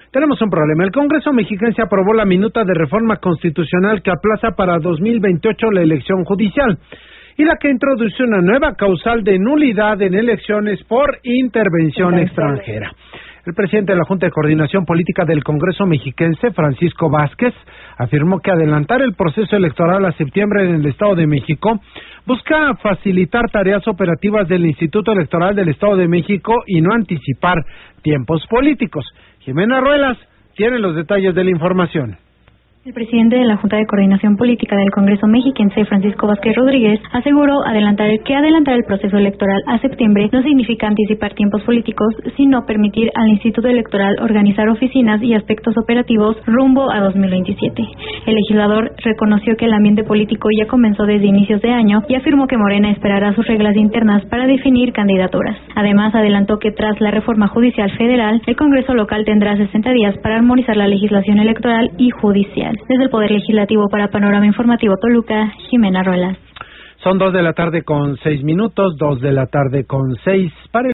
Tenemos un problema. El Congreso mexiquense aprobó la minuta de reforma constitucional que aplaza para 2028 la elección judicial y la que introduce una nueva causal de nulidad en elecciones por intervención extranjera. El presidente de la Junta de Coordinación Política del Congreso mexiquense, Francisco Vázquez, afirmó que adelantar el proceso electoral a septiembre en el Estado de México busca facilitar tareas operativas del Instituto Electoral del Estado de México y no anticipar tiempos políticos. Jimena Ruelas tiene los detalles de la información. El presidente de la Junta de Coordinación Política del Congreso mexiquense, Francisco Vázquez Rodríguez, aseguró que adelantar el proceso electoral a septiembre no significa anticipar tiempos políticos, sino permitir al Instituto Electoral organizar oficinas y aspectos operativos rumbo a 2027. El legislador reconoció que el ambiente político ya comenzó desde inicios de año y afirmó que Morena esperará sus reglas internas para definir candidaturas. Además, adelantó que tras la reforma judicial federal, el Congreso local tendrá 60 días para armonizar la legislación electoral y judicial. Desde el Poder Legislativo para Panorama Informativo Toluca, Jimena Ruelas. Son 2:06 p.m, 2:06 p.m. Para